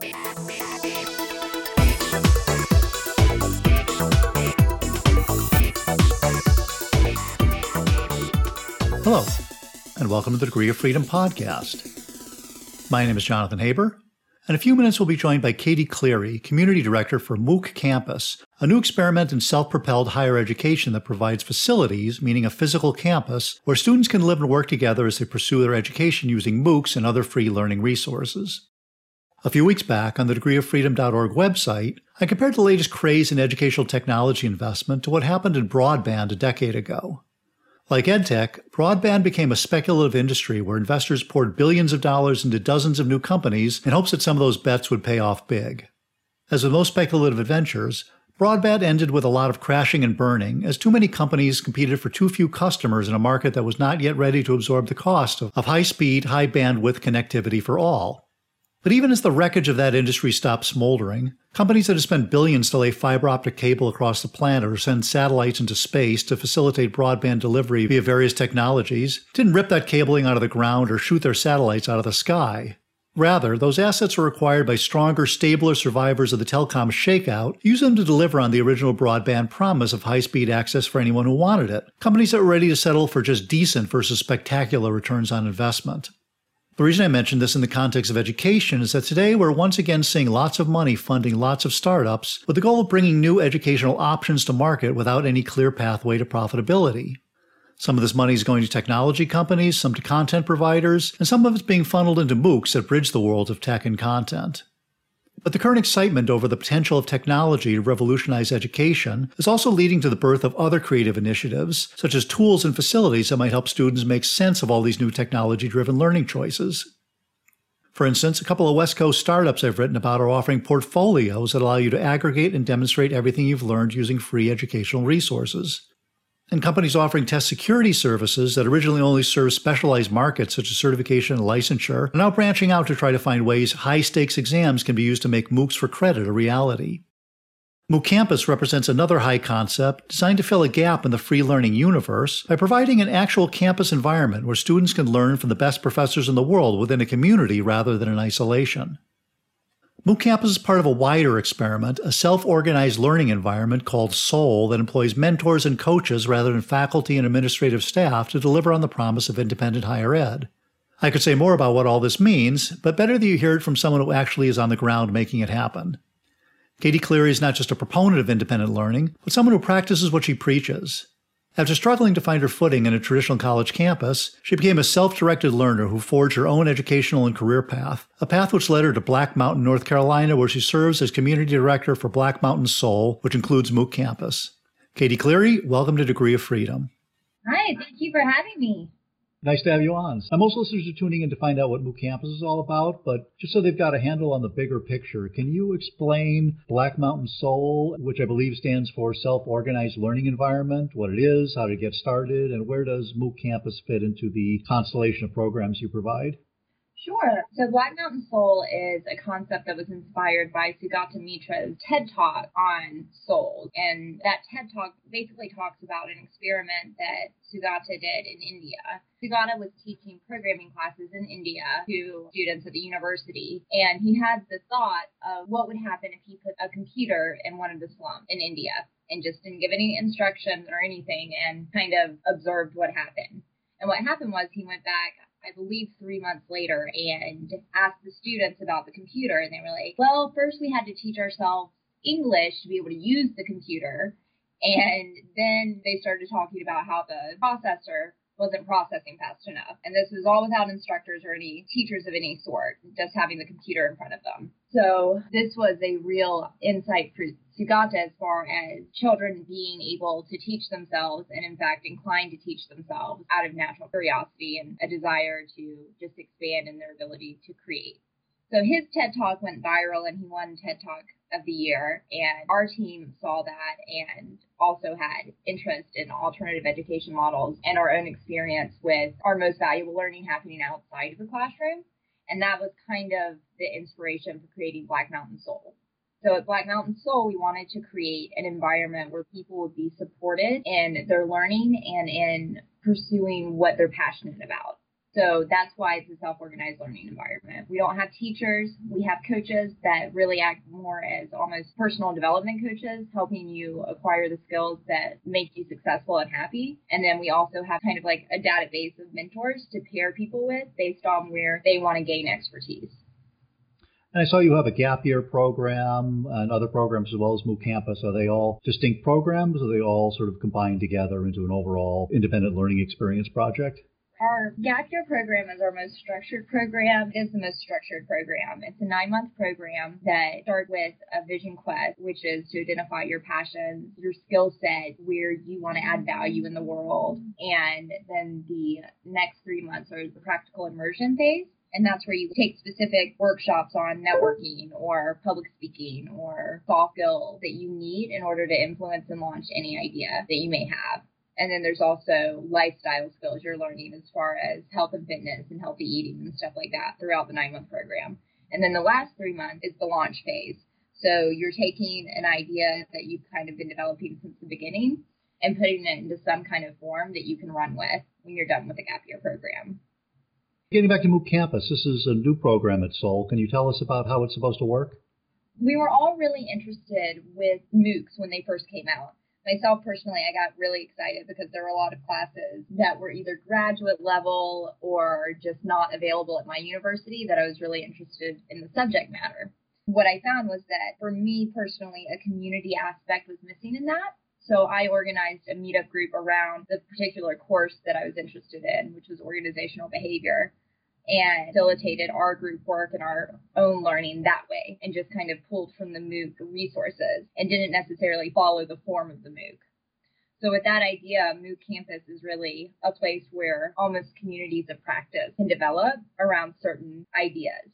Hello, and welcome to the Degree of Freedom podcast. My name is Jonathan Haber. In a few minutes, we'll be joined by Katie Cleary, Community Director for MOOC Campus, a new experiment in self-propelled higher education that provides facilities, meaning a physical campus, where students can live and work together as they pursue their education using MOOCs and other free learning resources. A few weeks back, on the degreeoffreedom.org website, I compared the latest craze in educational technology investment to what happened in broadband a decade ago. Like EdTech, broadband became a speculative industry where investors poured billions of dollars into dozens of new companies in hopes that some of those bets would pay off big. As with most speculative ventures, broadband ended with a lot of crashing and burning, as too many companies competed for too few customers in a market that was not yet ready to absorb the cost of high-speed, high-bandwidth connectivity for all. But even as the wreckage of that industry stopped smoldering, companies that had spent billions to lay fiber optic cable across the planet or send satellites into space to facilitate broadband delivery via various technologies didn't rip that cabling out of the ground or shoot their satellites out of the sky. Rather, those assets were acquired by stronger, stabler survivors of the telecom shakeout, used them to deliver on the original broadband promise of high-speed access for anyone who wanted it. Companies that were ready to settle for just decent versus spectacular returns on investment. The reason I mention this in the context of education is that today we're once again seeing lots of money funding lots of startups with the goal of bringing new educational options to market without any clear pathway to profitability. Some of this money is going to technology companies, some to content providers, and some of it's being funneled into MOOCs that bridge the world of tech and content. But the current excitement over the potential of technology to revolutionize education is also leading to the birth of other creative initiatives, such as tools and facilities that might help students make sense of all these new technology-driven learning choices. For instance, a couple of West Coast startups I've written about are offering portfolios that allow you to aggregate and demonstrate everything you've learned using free educational resources. And companies offering test security services that originally only served specialized markets such as certification and licensure are now branching out to try to find ways high-stakes exams can be used to make MOOCs for credit a reality. MOOC Campus represents another high concept designed to fill a gap in the free learning universe by providing an actual campus environment where students can learn from the best professors in the world within a community rather than in isolation. MOOC Campus is part of a wider experiment, a self-organized learning environment called SOUL that employs mentors and coaches rather than faculty and administrative staff to deliver on the promise of independent higher ed. I could say more about what all this means, but better that you hear it from someone who actually is on the ground making it happen. Katie Cleary is not just a proponent of independent learning, but someone who practices what she preaches. After struggling to find her footing in a traditional college campus, she became a self-directed learner who forged her own educational and career path, a path which led her to Black Mountain, North Carolina, where she serves as Community Director for Black Mountain SOUL, which includes MOOC Campus. Katie Cleary, welcome to Degree of Freedom. Hi, thank you for having me. Nice to have you on. Most listeners are tuning in to find out what MOOC Campus is all about, but just so they've got a handle on the bigger picture, can you explain Black Mountain SOUL, which I believe stands for Self-Organized Learning Environment, what it is, how to get started, and where does MOOC Campus fit into the constellation of programs you provide? Sure. So Black Mountain SOUL is a concept that was inspired by Sugata Mitra's TED Talk on SOUL. And that TED Talk basically talks about an experiment that Sugata did in India. Sugata was teaching programming classes in India to students at the university. And he had the thought of what would happen if he put a computer in one of the slums in India and just didn't give any instructions or anything and kind of observed what happened. And what happened was he went back, I believe 3 months later, and asked the students about the computer. And they were like, well, first we had to teach ourselves English to be able to use the computer. And then they started talking about how the processor wasn't processing fast enough. And this is all without instructors or any teachers of any sort, just having the computer in front of them. So this was a real insight for Sugata as far as children being able to teach themselves and, in fact, inclined to teach themselves out of natural curiosity and a desire to just expand in their ability to create. So his TED Talk went viral and he won TED Talk of the year, and our team saw that and also had interest in alternative education models and our own experience with our most valuable learning happening outside of the classroom. And that was kind of the inspiration for creating Black Mountain SOUL. So at Black Mountain SOUL, we wanted to create an environment where people would be supported in their learning and in pursuing what they're passionate about. So that's why it's a self-organized learning environment. We don't have teachers. We have coaches that really act more as almost personal development coaches, helping you acquire the skills that make you successful and happy. And then we also have kind of like a database of mentors to pair people with based on where they want to gain expertise. And I saw you have a gap year program and other programs as well as MOOC Campus. Are they all distinct programs, or are they all sort of combined together into an overall independent learning experience project? Our gap year program is our most structured program. It is the most structured program. It's a 9-month program that starts with a vision quest, which is to identify your passions, your skill set, where you want to add value in the world. And then the next 3 months are the practical immersion phase. And that's where you take specific workshops on networking or public speaking or soft skills that you need in order to influence and launch any idea that you may have. And then there's also lifestyle skills you're learning as far as health and fitness and healthy eating and stuff like that throughout the 9-month program. And then the last 3 months is the launch phase. So you're taking an idea that you've kind of been developing since the beginning and putting it into some kind of form that you can run with when you're done with the gap year program. Getting back to MOOC Campus, this is a new program at Soul. Can you tell us about how it's supposed to work? We were all really interested with MOOCs when they first came out. Myself personally, I got really excited because there were a lot of classes that were either graduate level or just not available at my university that I was really interested in the subject matter. What I found was that for me personally, a community aspect was missing in that. So I organized a meetup group around the particular course that I was interested in, which was organizational behavior, and facilitated our group work and our own learning that way, and just kind of pulled from the MOOC resources and didn't necessarily follow the form of the MOOC. So with that idea, MOOC Campus is really a place where almost communities of practice can develop around certain ideas.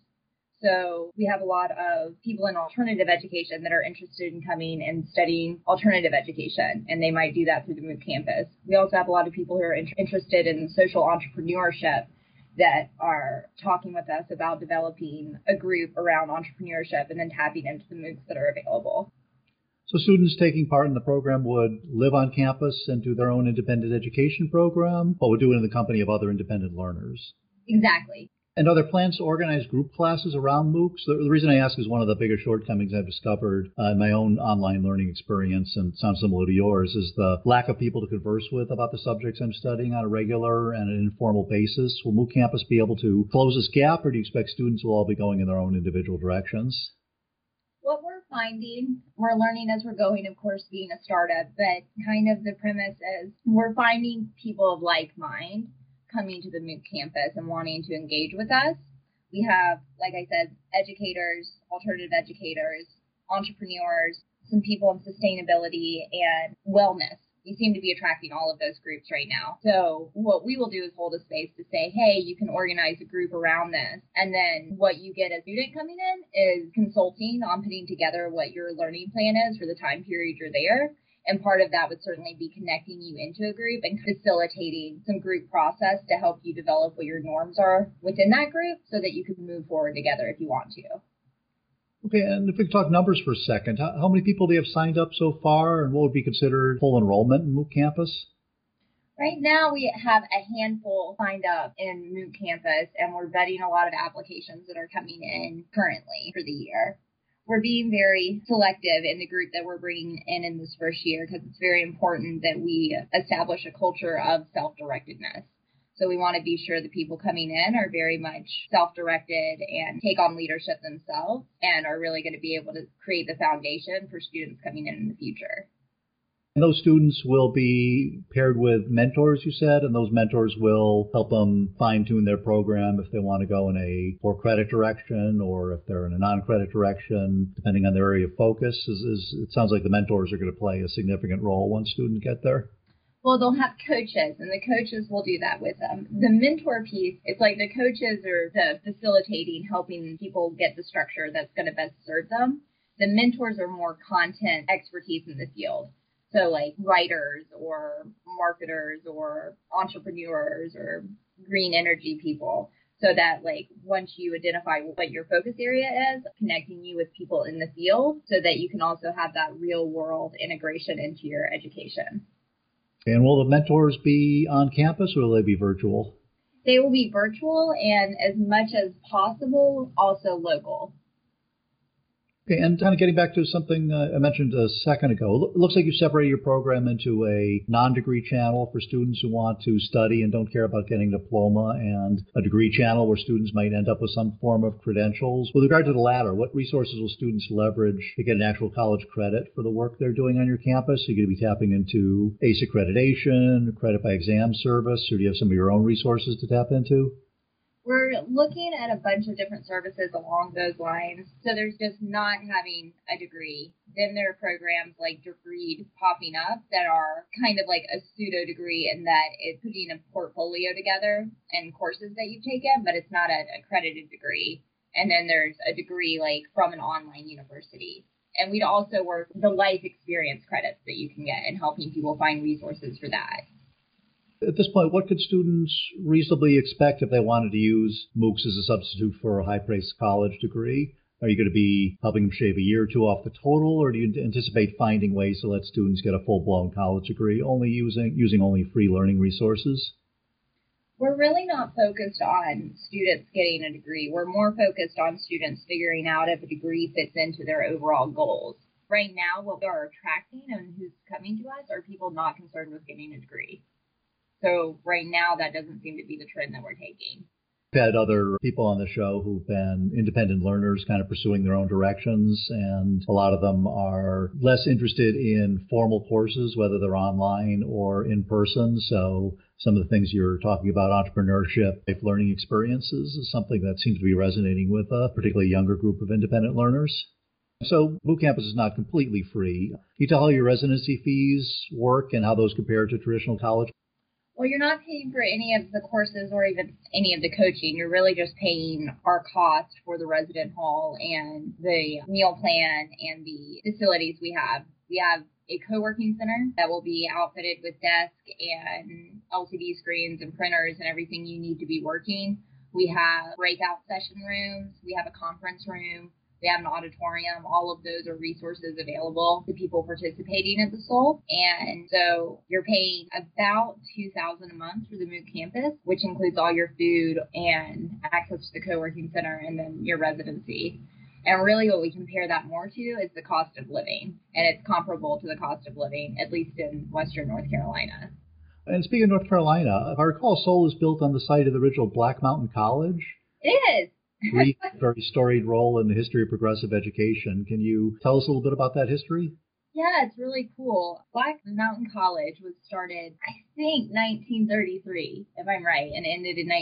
So we have a lot of people in alternative education that are interested in coming and studying alternative education, and they might do that through the MOOC Campus. We also have a lot of people who are interested in social entrepreneurship that are talking with us about developing a group around entrepreneurship and then tapping into the MOOCs that are available. So students taking part in the program would live on campus and do their own independent education program, but would do it in the company of other independent learners? Exactly. And are there plans to organize group classes around MOOCs? The reason I ask is one of the bigger shortcomings I've discovered in my own online learning experience, and sounds similar to yours, is the lack of people to converse with about the subjects I'm studying on a regular and an informal basis. Will MOOC Campus be able to close this gap, or do you expect students will all be going in their own individual directions? What we're finding, we're learning as we're going, of course, being a startup, but kind of the premise is we're finding people of like mind coming to the MOOC Campus and wanting to engage with us. We have, like I said, educators, alternative educators, entrepreneurs, some people in sustainability and wellness. We seem to be attracting all of those groups right now. So what we will do is hold a space to say, hey, you can organize a group around this. And then what you get as a student coming in is consulting on putting together what your learning plan is for the time period you're there. And part of that would certainly be connecting you into a group and facilitating some group process to help you develop what your norms are within that group so that you can move forward together if you want to. Okay, and if we could talk numbers for a second, how many people do you have signed up so far, and what would be considered full enrollment in MOOC Campus? Right now, we have a handful signed up in MOOC Campus, and we're vetting a lot of applications that are coming in currently for the year. We're being very selective in the group that we're bringing in this first year because it's very important that we establish a culture of self-directedness. So we want to be sure the people coming in are very much self-directed and take on leadership themselves and are really going to be able to create the foundation for students coming in the future. And those students will be paired with mentors, you said, and those mentors will help them fine-tune their program if they want to go in a 4-credit direction or if they're in a non-credit direction, depending on their area of focus. It sounds like the mentors are going to play a significant role once students get there. Well, they'll have coaches, and the coaches will do that with them. The mentor piece, it's like the coaches are the facilitating, helping people get the structure that's going to best serve them. The mentors are more content expertise in the field. So like writers or marketers or entrepreneurs or green energy people. So that like once you identify what your focus area is, connecting you with people in the field so that you can also have that real world integration into your education. And will the mentors be on campus or will they be virtual? They will be virtual and as much as possible also local. Okay, and kind of getting back to something I mentioned a second ago, it looks like you separated your program into a non-degree channel for students who want to study and don't care about getting a diploma, and a degree channel where students might end up with some form of credentials. With regard to the latter, what resources will students leverage to get an actual college credit for the work they're doing on your campus? Are you going to be tapping into ACE accreditation, credit by exam service, or do you have some of your own resources to tap into? We're looking at a bunch of different services along those lines. So there's just not having a degree. Then there are programs like Degreed popping up that are kind of like a pseudo degree in that it's putting a portfolio together and courses that you've taken, but it's not an accredited degree. And then there's a degree like from an online university. And we'd also work the life experience credits that you can get and helping people find resources for that. At this point, what could students reasonably expect if they wanted to use MOOCs as a substitute for a high-priced college degree? Are you going to be helping them shave a year or two off the total, or do you anticipate finding ways to let students get a full-blown college degree only using only free learning resources? We're really not focused on students getting a degree. We're more focused on students figuring out if a degree fits into their overall goals. Right now, what we're attracting and who's coming to us are people not concerned with getting a degree. So right now, that doesn't seem to be the trend that we're taking. We've had other people on the show who've been independent learners kind of pursuing their own directions, and a lot of them are less interested in formal courses, whether they're online or in person. So some of the things you're talking about, entrepreneurship, life learning experiences, is something that seems to be resonating with a particularly younger group of independent learners. So Boot Campus is not completely free. Can you tell how your residency fees work and how those compare to traditional college? Well, you're not paying for any of the courses or even any of the coaching. You're really just paying our cost for the resident hall and the meal plan and the facilities we have. We have a co-working center that will be outfitted with desk and LCD screens and printers and everything you need to be working. We have breakout session rooms. We have a conference room. We have an auditorium. All of those are resources available to people participating at the SOL. And so you're paying about $2,000 a month for the MOOC campus, which includes all your food and access to the co-working center and then your residency. And really what we compare that more to is the cost of living. And it's comparable to the cost of living, at least in Western North Carolina. And speaking of North Carolina, if I recall, SOL is built on the site of the original Black Mountain College. It is. Very storied role in the history of progressive education. Can you tell us a little bit about that history? Yeah, it's really cool. Black Mountain College was started, I think, 1933, if I'm right, and ended in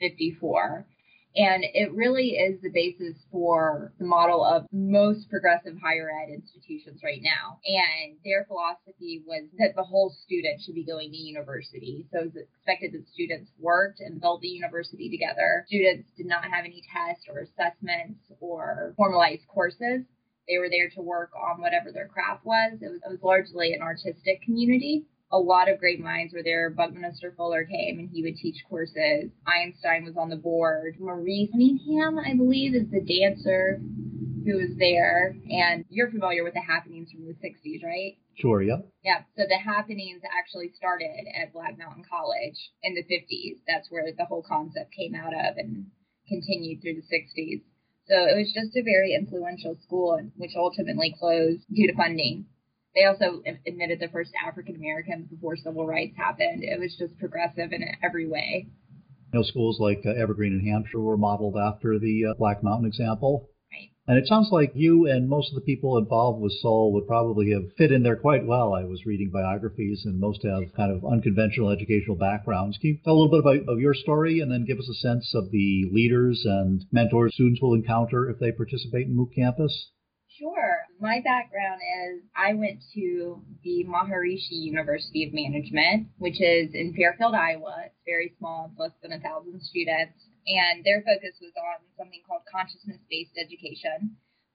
1954. And it really is the basis for the model of most progressive higher ed institutions right now. And their philosophy was that the whole student should be going to university. So it was expected that students worked and built the university together. Students did not have any tests or assessments or formalized courses. They were there to work on whatever their craft was. It was largely an artistic community. A lot of great minds were there. Buckminster Fuller came and he would teach courses. Einstein was on the board. Maurice Cunningham, I believe, is the dancer who was there. And you're familiar with the happenings from the 60s, right? Sure, yeah. Yeah, so the happenings actually started at Black Mountain College in the 50s. That's where the whole concept came out of and continued through the 60s. So it was just a very influential school, which ultimately closed due to funding. They also admitted the first African Americans before civil rights happened. It was just progressive in every way. Schools like Evergreen and Hampshire were modeled after the Black Mountain example. Right. And it sounds like you and most of the people involved with SOL would probably have fit in there quite well. I was reading biographies, and most have kind of unconventional educational backgrounds. Can you tell a little bit about your story and then give us a sense of the leaders and mentors students will encounter if they participate in MOOC Campus? Sure. My background is I went to the Maharishi University of Management, which is in Fairfield, Iowa. It's very small. It's less than 1,000 students. And their focus was on something called consciousness-based education.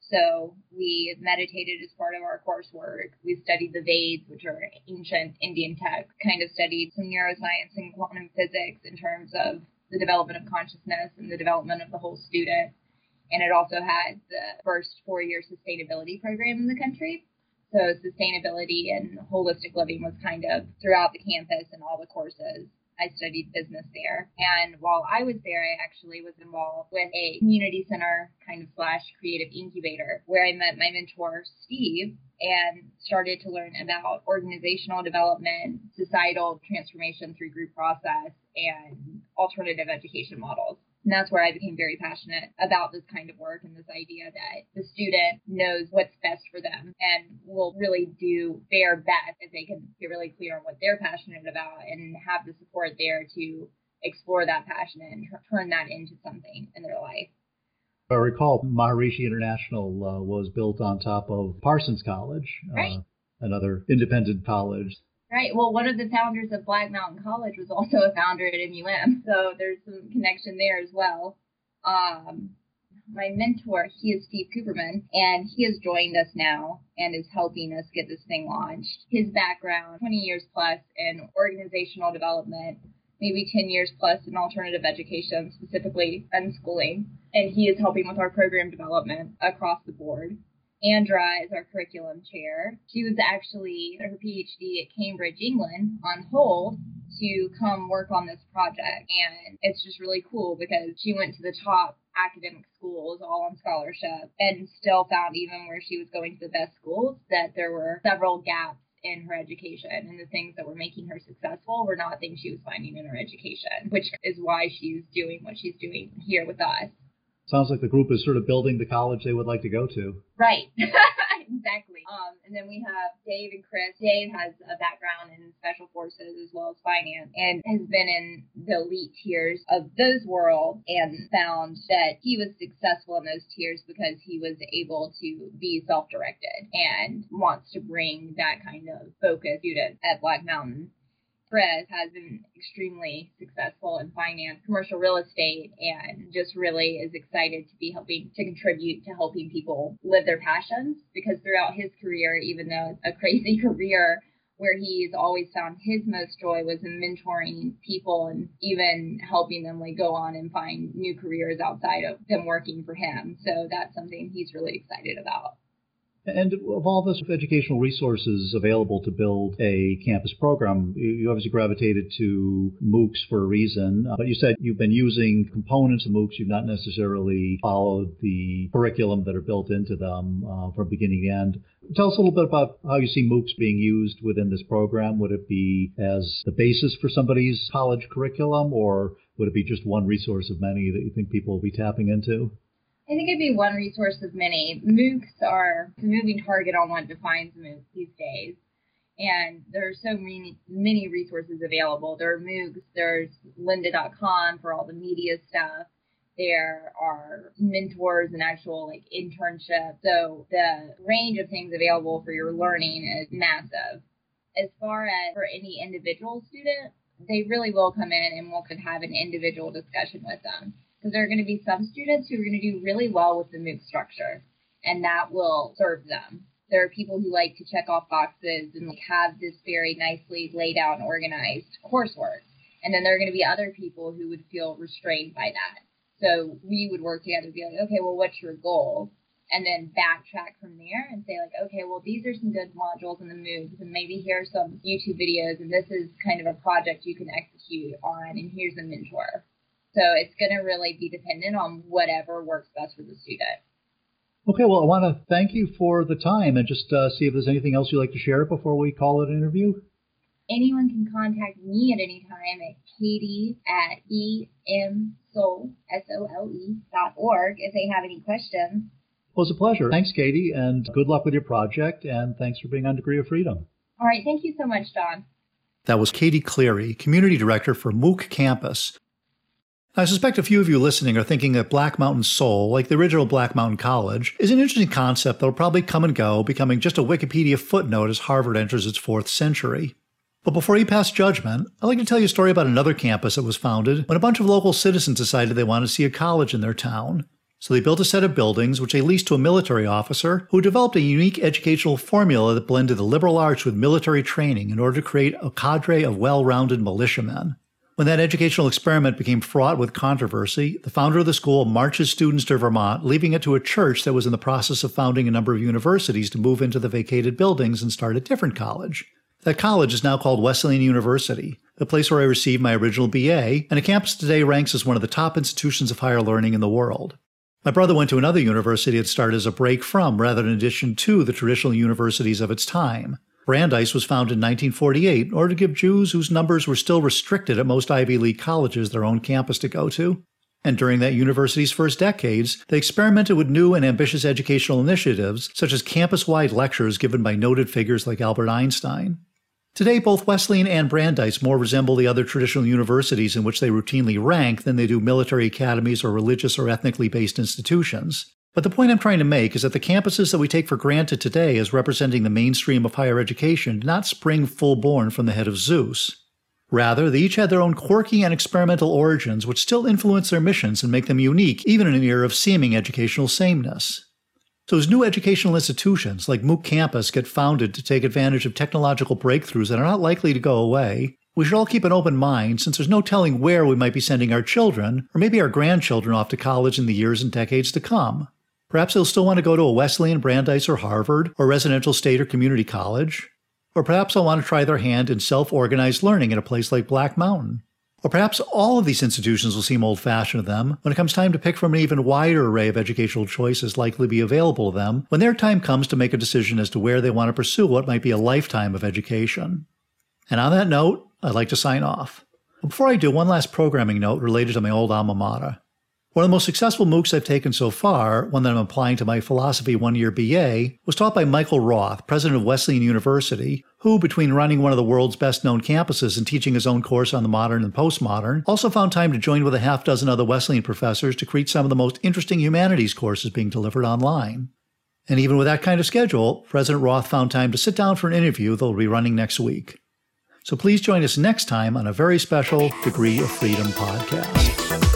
So we meditated as part of our coursework. We studied the Veds, which are ancient Indian texts, kind of studied some neuroscience and quantum physics in terms of the development of consciousness and the development of the whole student. And it also had the first 4-year sustainability program in the country. So sustainability and holistic living was kind of throughout the campus and all the courses. I studied business there. And while I was there, I actually was involved with a community center kind of / creative incubator where I met my mentor, Steve, and started to learn about organizational development, societal transformation through group process, and alternative education models. And that's where I became very passionate about this kind of work and this idea that the student knows what's best for them and will really do their best if they can get really clear on what they're passionate about and have the support there to explore that passion and turn that into something in their life. I recall Maharishi International was built on top of Parsons College, right. Another independent college. Right. Well, one of the founders of Black Mountain College was also a founder at MUM, so there's some connection there as well. My mentor, he is Steve Cooperman, and he has joined us now and is helping us get this thing launched. His background, 20 years plus in organizational development, maybe 10 years plus in alternative education, specifically unschooling, and he is helping with our program development across the board. Andra is our curriculum chair. She was actually her PhD at Cambridge, England, on hold to come work on this project. And it's just really cool because she went to the top academic schools, all on scholarship, and still found, even where she was going to the best schools, that there were several gaps in her education, and the things that were making her successful were not things she was finding in her education, which is why she's doing what she's doing here with us. Sounds like the group is sort of building the college they would like to go to. Right. Exactly. And then we have Dave and Chris. Dave has a background in special forces as well as finance and has been in the elite tiers of those worlds and found that he was successful in those tiers because he was able to be self-directed and wants to bring that kind of focus student at Black Mountain. Chris has been extremely successful in finance, commercial real estate, and just really is excited to be helping to contribute to helping people live their passions, because throughout his career, even though it's a crazy career, where he's always found his most joy was in mentoring people and even helping them go on and find new careers outside of them working for him. So that's something he's really excited about. And of all the educational resources available to build a campus program, you obviously gravitated to MOOCs for a reason. But you said you've been using components of MOOCs. You've not necessarily followed the curriculum that are built into them from beginning to end. Tell us a little bit about how you see MOOCs being used within this program. Would it be as the basis for somebody's college curriculum, or would it be just one resource of many that you think people will be tapping into? I think it'd be one resource of many. MOOCs are a moving target on what defines MOOCs these days. And there are so many resources available. There are MOOCs, there's lynda.com for all the media stuff. There are mentors and actual internships. So the range of things available for your learning is massive. As far as for any individual student, they really will come in and we could have an individual discussion with them. Because there are going to be some students who are going to do really well with the MOOC structure, and that will serve them. There are people who like to check off boxes and have this very nicely laid out and organized coursework. And then there are going to be other people who would feel restrained by that. So we would work together to be like, okay, well, what's your goal? And then backtrack from there and say okay, well, these are some good modules in the MOOCs, and maybe here's some YouTube videos, and this is kind of a project you can execute on, and here's a mentor. So it's going to really be dependent on whatever works best for the student. Okay, well, I want to thank you for the time and just see if there's anything else you'd like to share before we call it an interview. Anyone can contact me at any time at katie@emsole.org if they have any questions. Well, it's a pleasure. Thanks, Katie, and good luck with your project, and thanks for being on Degree of Freedom. All right, thank you so much, John. That was Katie Cleary, Community Director for MOOC Campus. I suspect a few of you listening are thinking that Black Mountain Soul, like the original Black Mountain College, is an interesting concept that will probably come and go, becoming just a Wikipedia footnote as Harvard enters its 4th century. But before you pass judgment, I'd like to tell you a story about another campus that was founded when a bunch of local citizens decided they wanted to see a college in their town. So they built a set of buildings which they leased to a military officer who developed a unique educational formula that blended the liberal arts with military training in order to create a cadre of well-rounded militiamen. When that educational experiment became fraught with controversy, the founder of the school marched his students to Vermont, leaving it to a church that was in the process of founding a number of universities to move into the vacated buildings and start a different college. That college is now called Wesleyan University, the place where I received my original BA, and a campus today ranks as one of the top institutions of higher learning in the world. My brother went to another university that started as a break from, rather than an addition to, the traditional universities of its time. Brandeis was founded in 1948 in order to give Jews whose numbers were still restricted at most Ivy League colleges their own campus to go to. And during that university's first decades, they experimented with new and ambitious educational initiatives, such as campus-wide lectures given by noted figures like Albert Einstein. Today, both Wesleyan and Brandeis more resemble the other traditional universities in which they routinely rank than they do military academies or religious or ethnically based institutions. But the point I'm trying to make is that the campuses that we take for granted today as representing the mainstream of higher education did not spring full-born from the head of Zeus. Rather, they each had their own quirky and experimental origins which still influence their missions and make them unique even in an era of seeming educational sameness. So as new educational institutions like MOOC Campus get founded to take advantage of technological breakthroughs that are not likely to go away, we should all keep an open mind since there's no telling where we might be sending our children or maybe our grandchildren off to college in the years and decades to come. Perhaps they'll still want to go to a Wesleyan, Brandeis, or Harvard, or residential state or community college. Or perhaps they'll want to try their hand in self-organized learning at a place like Black Mountain. Or perhaps all of these institutions will seem old-fashioned to them when it comes time to pick from an even wider array of educational choices likely to be available to them when their time comes to make a decision as to where they want to pursue what might be a lifetime of education. And on that note, I'd like to sign off. But before I do, one last programming note related to my old alma mater. One of the most successful MOOCs I've taken so far, one that I'm applying to my philosophy one-year BA, was taught by Michael Roth, president of Wesleyan University, who, between running one of the world's best-known campuses and teaching his own course on the modern and postmodern, also found time to join with a half-dozen other Wesleyan professors to create some of the most interesting humanities courses being delivered online. And even with that kind of schedule, President Roth found time to sit down for an interview that will be running next week. So please join us next time on a very special Degree of Freedom podcast.